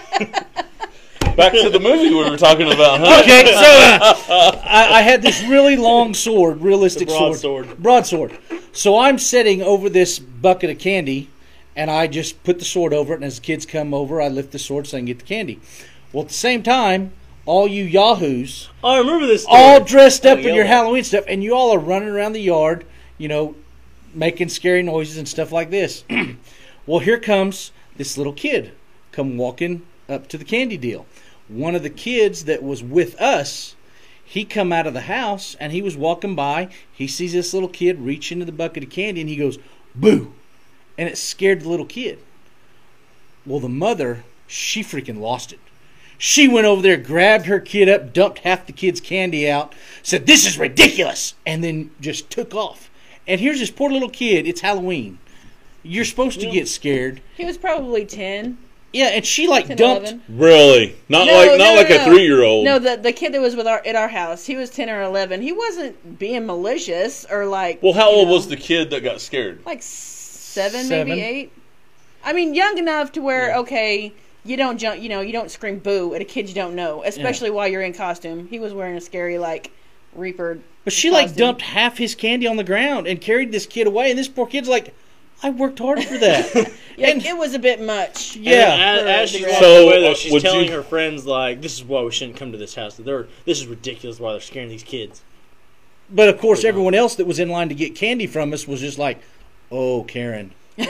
Back to the movie we were talking about, huh? Okay, so I had this really long sword, realistic The broadsword. broadsword. So I'm sitting over this bucket of candy, and I just put the sword over it. And as the kids come over, I lift the sword so I can get the candy. Well, at the same time, all you yahoos, Oh, I remember this story. all dressed up in yeah. your Halloween stuff, and you all are running around the yard, making scary noises and stuff like this. Well, here comes this little kid come walking up to the candy deal. One of the kids that was with us, he come out of the house and he was walking by. He sees this little kid reach into the bucket of candy and he goes, "Boo!" And it scared the little kid. Well, the mother, she freaking lost it. She went over there, grabbed her kid up, dumped half the kid's candy out, said, "This is ridiculous," and then just took off. And here's this poor little kid. It's Halloween. You're supposed to get scared. He was probably 10. Yeah, and she like 10, dumped. 11. Really? Not No, like no, a no. 3-year-old. No, the kid that was at our house, he was 10 or 11. He wasn't being malicious or like. Well, how you old know, was the kid that got scared? Like 7, Seven. maybe 8. I mean, young enough to where okay, you don't jump. You don't scream boo at a kid you don't know, especially while you're in costume. He was wearing a scary like Reaper. But she like costume. dumped half his candy on the ground and carried this kid away. And this poor kid's like, "I worked hard for that." Yeah, and it was a bit much. yeah, As she's walking So, away, though, she's would telling you- her friends like, "This is why we shouldn't come to this house. This is ridiculous. Why they're scaring these kids." but of course, everyone else that was in line to get candy from us was just like, "Oh, Karen,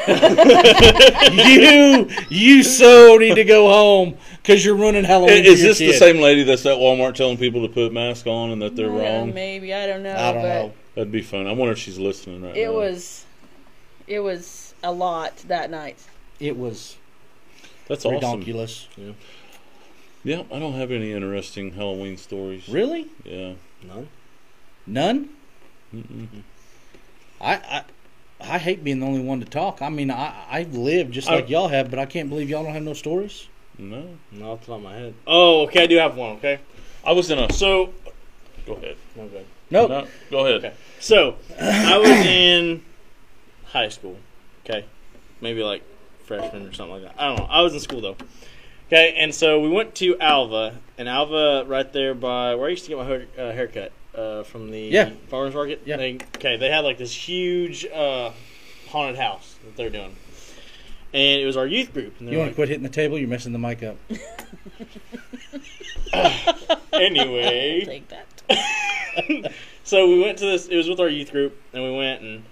you so need to go home because you're ruining Halloween." Is for your this the kid." same lady that's at Walmart telling people to put masks on and that they're wrong? Maybe I don't know. I don't but know. That'd be fun. I wonder if she's listening right now. It was a lot that night. It was That's awesome. ridiculous. Yeah, I don't have any interesting Halloween stories. Really? Yeah. None. None? Mm-mm. I hate being the only one to talk. I mean, I've lived just like y'all have, but I can't believe y'all don't have no stories. No. Not off the top of my head. Oh, okay. I do have one. Okay. I was in a. So, Go ahead. okay. Nope. No, go ahead. Okay. So, I was in high school. Okay. Maybe like freshman or something like that. I don't know. I was in school though. Okay, and so we went to Alva, and Alva right there by where I used to get my haircut from the farmers market. Yeah. They had like this huge haunted house that they're doing, and it was our youth group. And You want to quit hitting the table? You're messing the mic up. Anyway, Take that. So we went to this. It was with our youth group, and we went. And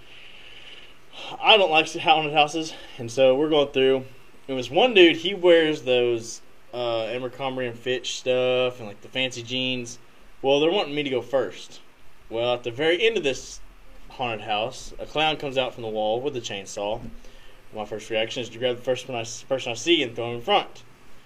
I don't like haunted houses, and so we're going through. It was one dude. He wears those Abercrombie and Fitch stuff and like the fancy jeans. Well, they're wanting me to go first. Well, at the very end of this haunted house, a clown comes out from the wall with a chainsaw. My first reaction is to grab the first person I see and throw him in front.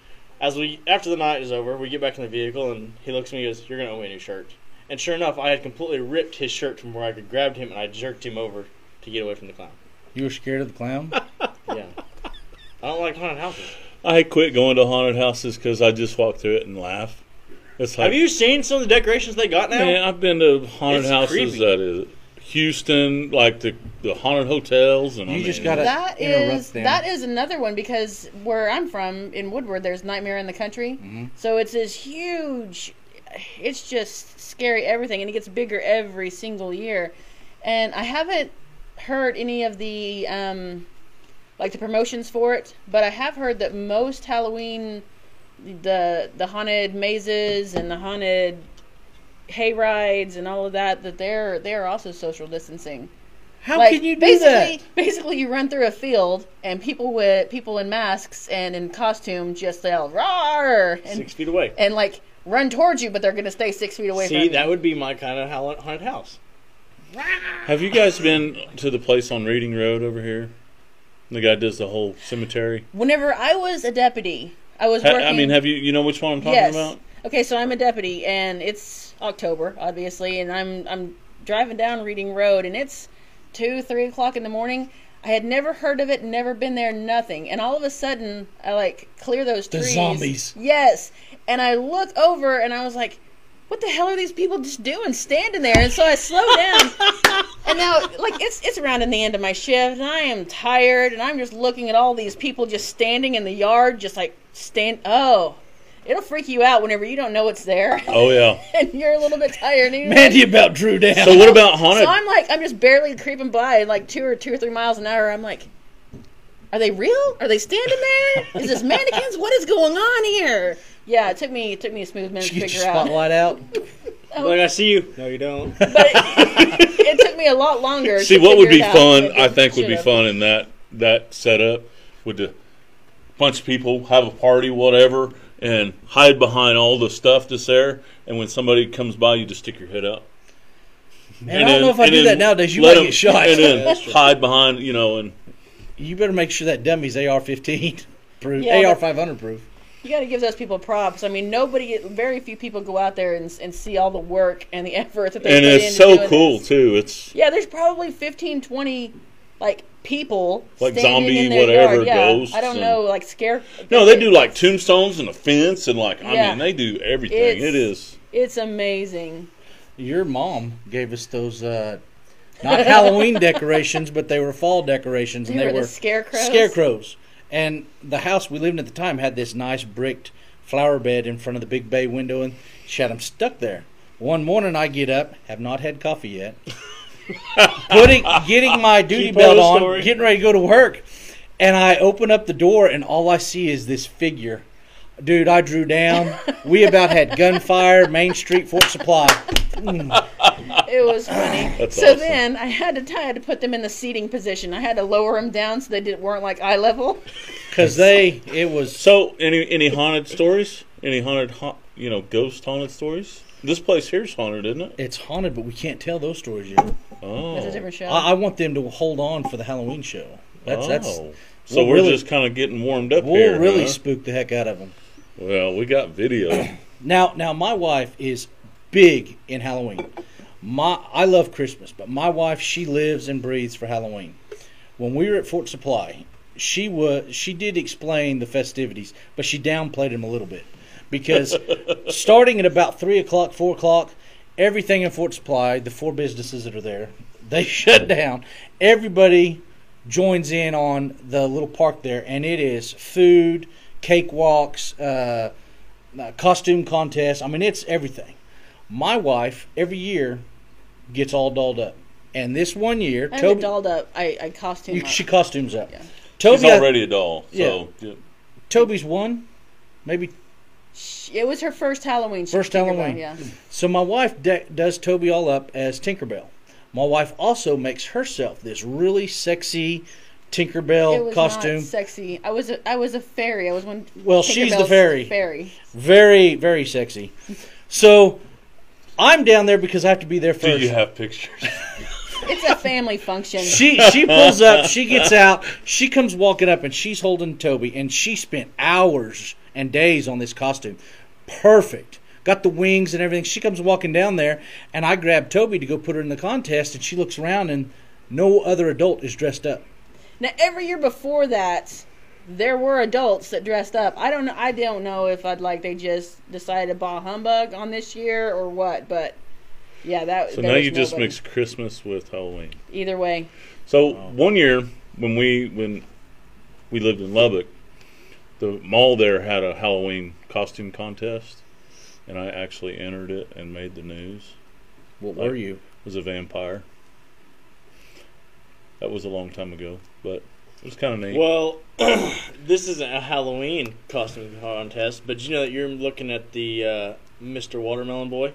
After the night is over, we get back in the vehicle, and he looks at me and goes, "You're going to owe me a new shirt." And sure enough, I had completely ripped his shirt from where I could grab him, and I jerked him over to get away from the clown. You were scared of the clown? Yeah. I don't like haunted houses. I quit going to haunted houses because I just walk through it and laugh. It's like, Have you seen some of the decorations they got now? man, I've been to haunted It's houses creepy. that is Houston, like the haunted hotels, and You I just mean, gotta- That interrupt is them. that is another one because where I'm from in Woodward, there's Nightmare in the Country. Mm-hmm. So it's this huge. It's just scary everything, and it gets bigger every single year. And I haven't heard any of the like the promotions for it, but I have heard that most Halloween, the haunted mazes and the haunted hay rides and all of that they're also social distancing. How Like, can you do that? Basically, you run through a field and people in masks and in costume just yell "roar" 6 feet away. and like run towards you, but they're going to stay 6 feet away from See, you. that would be my kind of haunted house. have you guys been to the place on Reading Road over here? The guy does the whole cemetery. Whenever I was a deputy, I was working. I mean, have you know which one I'm talking yes. about? Okay, so I'm a deputy, and it's October, obviously, and I'm driving down Reading Road, and it's 2-3 o'clock in the morning. I had never heard of it, never been there, nothing. And all of a sudden, I like clear those The trees. zombies. Yes. And I look over and I was like, what the hell are these people just doing standing there? And so I slow down. And now like it's around in the end of my shift and I am tired and I'm just looking at all these people just standing in the yard, just like it'll freak you out whenever you don't know it's there. Oh yeah. And you're a little bit tired. And you're Man, like, you about drew down. So what about haunted? so I'm just barely creeping by, like 2 or 3 miles an hour. I'm like, are they real? Are they standing there? Is this mannequins? What is going on here? Yeah, it took me a smooth minute Did to you get your figure out. spotlight out? Like, I see you. No, you don't. But it took me a lot longer. See, to what would figure be it out fun, than I it think would be should've. fun in that setup, would a bunch of people have a party, whatever, and hide behind all the stuff that's there, and when somebody comes by, you just stick your head out. Man, I don't know if I do that nowadays. You might get shot. And then hide behind, and You better make sure that dummy's AR-15 proof, Yeah, but- AR-500 proof. You got to give those people props. I mean, very few people go out there and see all the work and the effort that they and put it's into so doing cool this. too. It's Yeah, there's probably 15, 20, like, people Like standing zombie in their whatever yard. Yeah, ghosts I don't and- know, like scare. no, they do like tombstones and a fence and I Yeah. mean, they do everything. It's- It is. It's amazing. Your mom gave us those, not Halloween decorations, but they were fall decorations. And They they were the were scarecrows? Scarecrows. And the house we lived in at the time had this nice bricked flower bed in front of the big bay window, and she had them stuck there. One morning I get up, have not had coffee yet, getting my duty Keep belt on the on, story. getting ready to go to work, and I open up the door, and all I see is this figure. Dude, I drew down. We about had gunfire, Main Street, Fort Supply. It was funny. That's so awesome. then I had to put them in the seating position. I had to lower them down so they weren't like eye level. Because it was... So, any haunted stories? Any haunted, ghost haunted stories? This place here's haunted, isn't it? It's haunted, but we can't tell those stories yet. Oh. It's a different show. I want them to hold on for the Halloween show. That's So we'll we're really- just kind of getting warmed up we'll here. really huh? spook the heck out of them. Well, we got video. Now, my wife is big in Halloween. I love Christmas, but my wife, she lives and breathes for Halloween. When we were at Fort Supply, she did explain the festivities, but she downplayed them a little bit because starting at about 3 o'clock, 4 o'clock, everything in Fort Supply, the 4 businesses that are there, they shut down. Everybody joins in on the little park there, and it is food, cakewalks, costume contests. I mean, it's everything. My wife, every year, gets all dolled up. And this one year, I haven't dolled up. I costume up. she costumes up. Yeah. Toby, She's already a doll. So, yeah. Toby's won maybe It was her first Halloween. First Tinkerbell, Halloween. Yeah. So my wife does Toby all up as Tinkerbell. My wife also makes herself this really sexy It Tinkerbell was costume. not sexy. I was a fairy. I was one. Well, she's the Tinkerbell's fairy. Fairy. Very, very sexy. So I'm down there because I have to be there Do first. you have pictures? It's a family function. She pulls up, she gets out, she comes walking up, and she's holding Toby, and she spent hours and days on this costume. Perfect. Got the wings and everything. She comes walking down there, and I grab Toby to go put her in the contest, and she looks around, and no other adult is dressed up. Now, every year before that, there were adults that dressed up. I don't know if they just decided to bah humbug on this year or what, but yeah, that. So there now was you just nobody. mix Christmas with Halloween. Either way. So one year when we lived in Lubbock, the mall there had a Halloween costume contest, and I actually entered it and made the news. What Like- were you? Was a vampire. That was a long time ago, but it was kind of neat. Well, this isn't a Halloween costume contest, but you know that you're looking at the Mr. Watermelon Boy.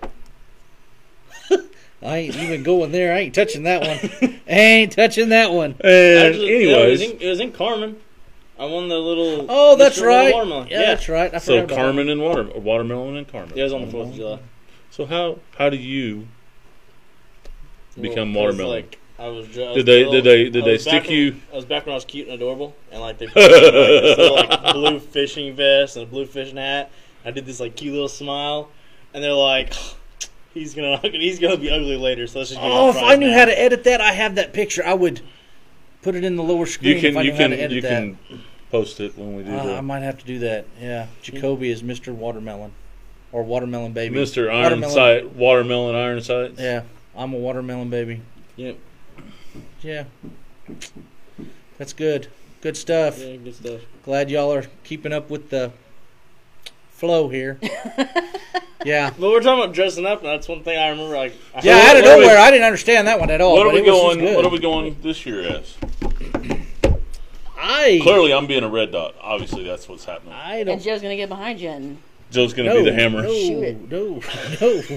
I ain't even going there. I ain't touching that one. Ain't touching that one. And Actually, no, anyways, it was in Carmen. I won the little. Oh, that's Mr. right. Watermelon. Yeah, that's right. I so forgot about Carmen and Watermelon and Carmen. Yeah, it was on the 4th of July. So how do you become Well, 'cause, watermelon? Like, I was Did they stick you? I was back when I was cute and adorable, and like they put me in, like, this little, like blue fishing vest and a blue fishing hat. I did this like cute little smile, and they're like, he's gonna be ugly later. So let's just give him a Oh, if prize I knew now. how to edit that, I have that picture. I would put it in the lower screen You can if I knew how to edit you that. can post it when we do I the might have to do that. Yeah, Jacoby is Mr. Watermelon, or Watermelon Baby. Mr. Watermelon. Watermelon Iron Sights. Yeah, I'm a watermelon baby. Yep. Yeah, that's good. Good stuff. Yeah, good stuff. Glad y'all are keeping up with the flow here. Yeah. But we're talking about dressing up, and that's one thing I remember. Like, Yeah, what- out of what are we- nowhere, I didn't understand that one at all. What are but we it was just going? good. What are we going this year as? I Clearly, I'm being a red dot. Obviously, that's what's happening. I And don't. Joe's gonna get behind you and Joe's going to No, be the hammer. No, Shoot it. no.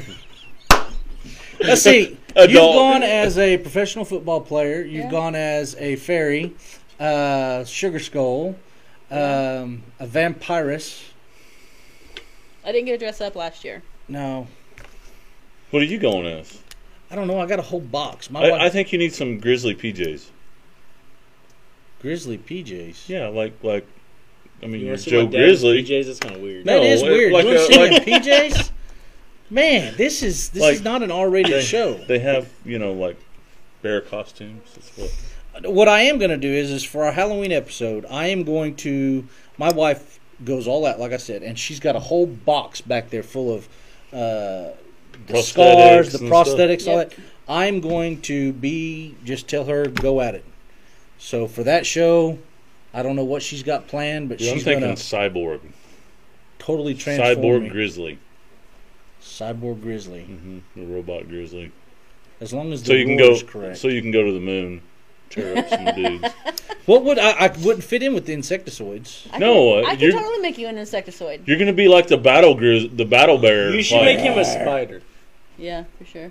Let's see. You've Adult. gone as a professional football player. You've Yeah. gone as a fairy, sugar skull, a vampirus. I didn't get to dress up last year. No, What are you going as? I don't know. I got a whole box. My wife, I think you need some grizzly PJs. grizzly PJs. Yeah, like I mean, you you're want to see Joe my dad's Grizzly. PJs? That's kind of weird. That No, is weird. like you want a- to see like- my PJs? Man, this is Like- not an R-rated show. They have like bear costumes. That's what. What I am going to do is for our Halloween episode, I am going to. My wife goes all out, like I said, and she's got a whole box back there full of the scars, the and prosthetics, all Yep. that. I'm going to just tell her go at it. So for that show, I don't know what she's got planned, but Dude, I'm she's going thinking to cyborg, totally transform cyborg me. grizzly, Cyborg Grizzly. the robot grizzly. As long as the So you can rules go. correct. So you can go to the moon, tear up some dudes. What would I wouldn't fit in with the insectoids? No, I could you're- totally make you an insectoid. You're gonna be like the battle bear. You should like- make him a spider. Yeah, for sure.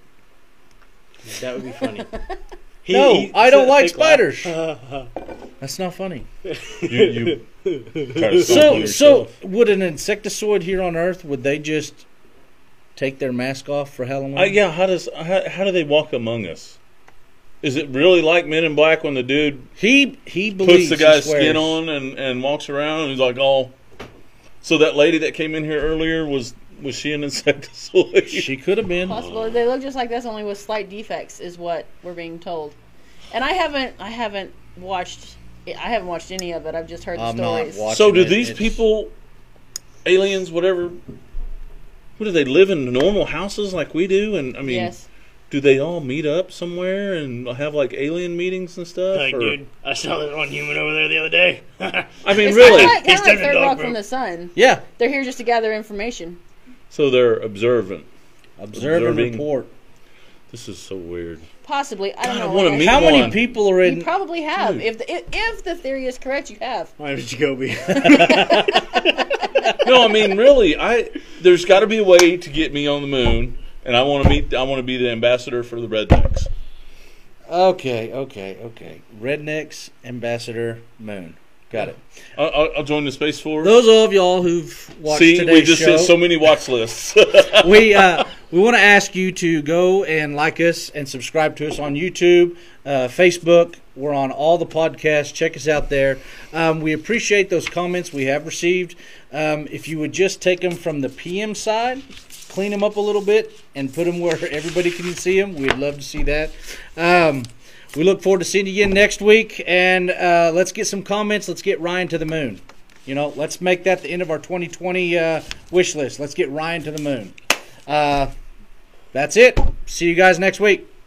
That would be funny. No, I don't like fake laugh. spiders. That's not funny. You try to stomp on So yourself. would an insectoid here on Earth? Would they just take their mask off for Halloween? Yeah. How do they walk among us? Is it really like Men in Black when the dude He believes puts the guy's he swears. skin on and walks around and he's like, oh. So that lady that came in here earlier was she an insectoid? She could have been. Possible. They look just like this, only with slight defects, is what we're being told. And I haven't watched any of it. I've just heard the I'm not stories. watching. So do it. these It's- people, aliens, whatever? What do they live in normal houses like we do? And I mean, Yes. do they all meet up somewhere and have like alien meetings and stuff? Like, or- dude, I saw that one human over there the other day. I mean, It's really? kind He's of like taking Third dog Rock poop. from the Sun. Yeah, They're here just to gather information. So they're observant. observe and Observing. report. This is so weird. Possibly. I don't God, I know. wanna Like, meet How many one. people are You in? probably have. Dude. If the theory is correct, you have. My name's Jacoby. No, I mean, really, there's got to be a way to get me on the moon, and I want to be the ambassador for the rednecks. Okay. Rednecks Ambassador Moon. Got it. I'll join the Space Force. Those of y'all who've watched See, today's we just show, hit so many watch lists. we want to ask you to go and like us and subscribe to us on YouTube, Facebook. We're on all the podcasts. Check us out there. We appreciate those comments we have received. If you would just take them from the PM side, clean them up a little bit, and put them where everybody can see them, we'd love to see that. We look forward to seeing you again next week, and let's get some comments. Let's get Ryan to the moon. Let's make that the end of our 2020 wish list. Let's get Ryan to the moon. That's it. See you guys next week.